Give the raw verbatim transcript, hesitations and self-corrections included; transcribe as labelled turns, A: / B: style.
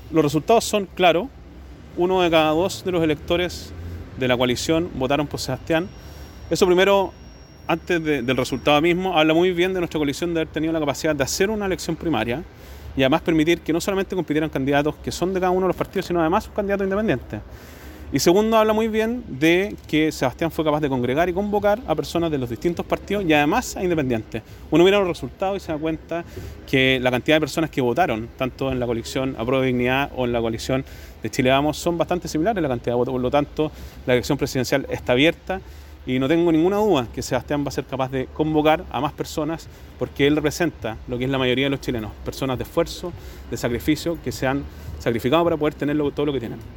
A: Los resultados son claros. Uno de cada dos de los electores de la coalición votaron por Sebastián. Eso primero, antes de, del resultado mismo, habla muy bien de nuestra coalición de haber tenido la capacidad de hacer una elección primaria y además permitir que no solamente compitieran candidatos que son de cada uno de los partidos, sino además candidatos independientes. Y segundo, habla muy bien de que Sebastián fue capaz de congregar y convocar a personas de los distintos partidos y además a independientes. Uno mira los resultados y se da cuenta que la cantidad de personas que votaron, tanto en la coalición Apruebo Dignidad o en la coalición de Chile Vamos, son bastante similares la cantidad de votos. Por lo tanto, la elección presidencial está abierta y no tengo ninguna duda que Sebastián va a ser capaz de convocar a más personas porque él representa lo que es la mayoría de los chilenos, personas de esfuerzo, de sacrificio, que se han sacrificado para poder tener todo lo que tienen.